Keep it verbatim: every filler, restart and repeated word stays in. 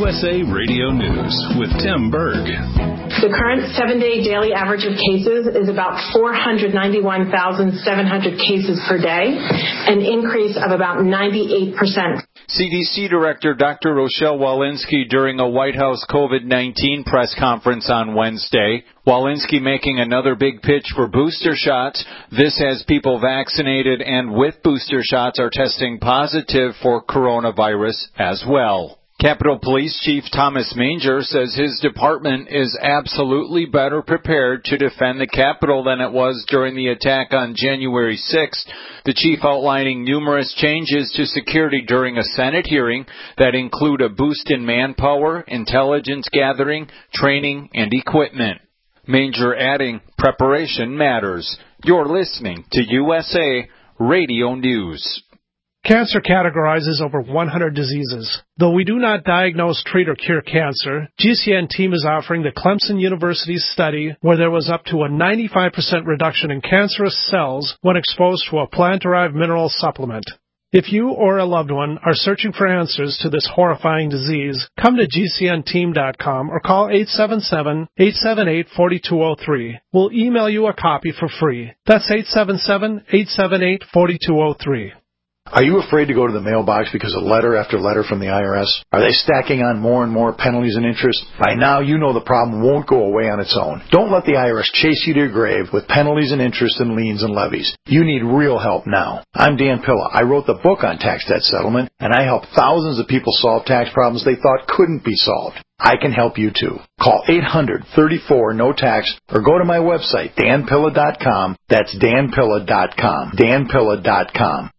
U S A Radio News with Tim Berg. The current seven-day daily average of cases is about four hundred ninety-one thousand seven hundred cases per day, an increase of about ninety-eight percent. C D C Director Doctor Rochelle Walensky during a White House COVID nineteen press conference on Wednesday. Walensky making another big pitch for booster shots. This as people vaccinated and with booster shots are testing positive for coronavirus as well. Capitol Police Chief Thomas Manger says his department is absolutely better prepared to defend the Capitol than it was during the attack on January sixth. The chief outlining numerous changes to security during a Senate hearing that include a boost in manpower, intelligence gathering, training, and equipment. Manger adding, preparation matters. You're listening to U S A Radio News. Cancer categorizes over one hundred diseases. Though we do not diagnose, treat, or cure cancer, G C N team is offering the Clemson University study where there was up to a ninety-five percent reduction in cancerous cells when exposed to a plant-derived mineral supplement. If you or a loved one are searching for answers to this horrifying disease, come to G C N team dot com or call eight seven seven, eight seven eight, four two zero three. We'll email you a copy for free. That's eight seven seven, eight seven eight, four two zero three. Are you afraid to go to the mailbox because of letter after letter from the I R S? Are they stacking on more and more penalties and interest? By now, you know the problem won't go away on its own. Don't let the I R S chase you to your grave with penalties and interest and liens and levies. You need real help now. I'm Dan Pilla. I wrote the book on tax debt settlement, and I help thousands of people solve tax problems they thought couldn't be solved. I can help you too. Call eight hundred, thirty-four, no tax or go to my website, dan pilla dot com. That's dan pilla dot com. dan pilla dot com.